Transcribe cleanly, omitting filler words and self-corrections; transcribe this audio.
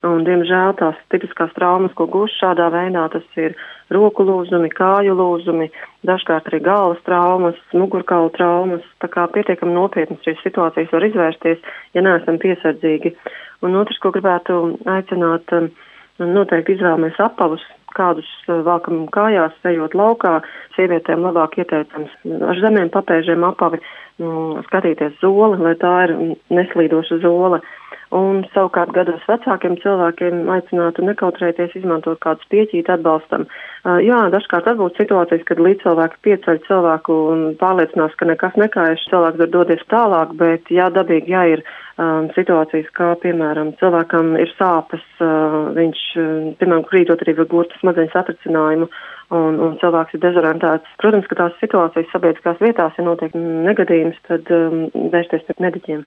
Un, diemžēl, tās tipiskās traumas, ko gūst šādā veidā, tas ir roku lūzumi, kāju lūzumi, dažkārt arī galvas traumas, mugurkaula traumas. Tā kā pietiekami nopietnas šīs situācijas var izvērsties, ja neesam piesardzīgi. Un otrs, ko gribētu aicināt, noteikti izvēlamies apavus, kādus valkam kājās, ejot laukā. Sievietēm labāk ieteicams ar zemiem papēžiem apavi, skatīties zoli, lai tā ir neslīdoša zole. Un savukārt gados vecākiem cilvēkiem aicinātu nekautrēties izmantot kādu spieķīti atbalstam. Jā, dažkārt varbūt situācijas, kad līdzcilvēki pieceļ cilvēku un pārliecinās, ka nekas nekājas, cilvēks var doties tālāk, bet jā, dabīgi ir situācijas, kā piemēram cilvēkam ir sāpes, viņš, piemēram, krītot arī var gūt smadzeņu satricinājumu un cilvēks ir dezorientēts. Protams, ka tās situācijas sabiedriskās vietās ir noteikti negadījums, tad vērsties pie mediķiem.